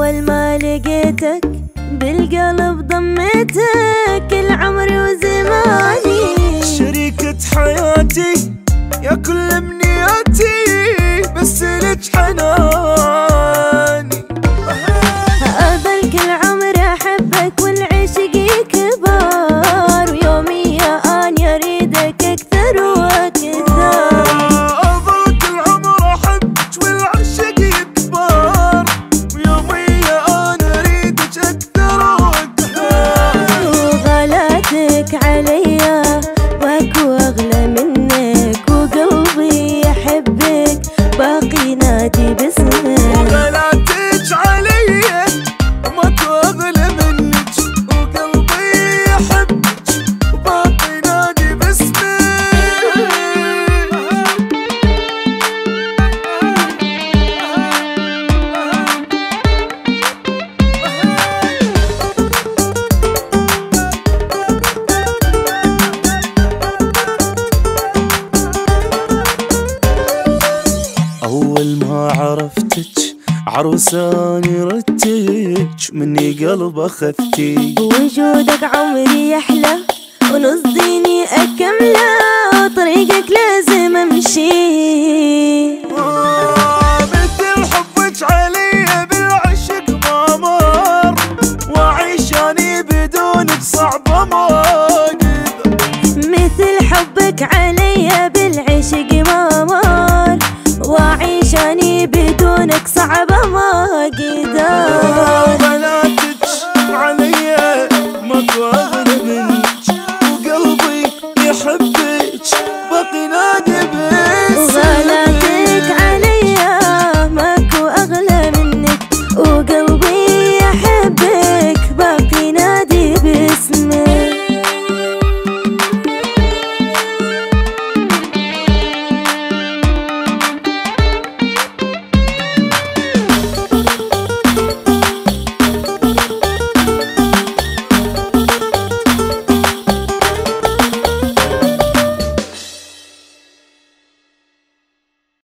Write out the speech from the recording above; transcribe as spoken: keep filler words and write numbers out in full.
أول ما لقيتك بالقلب ضميتك العمر وزماني، شريكة حياتي يا كل امنياتي، بس لك حناني. أظل كل عمر أحبك والعشق يكبر، ويومي يا أنا أريدك أكثر وأكثر. أظل كل عمر أحبك والعشق يكبر، ويومي يا أنا أريدك أكثر وأكثر. وغلاتك عليا واكو أغلى منك، وقلبي يحبك باقي نادي باسمك. وغلاتك عليا ماكو أغلى منك، وقلبي يحبك باقي نادي باسمك. أول ما عرفتك عروساني ردتك، مني قلب أخذتي. وجودك عمري يحلى ونص ديني أكمله، وطريقك لازم أمشي. مثل حبك علي بالعشق ما مر، وأعيش أني بدونك صعبة ما أقدر. مثل حبك علي بالعشق ما مر، وأعيش أني بدونك صعبة ما أقدر. غلاتك علي ماكو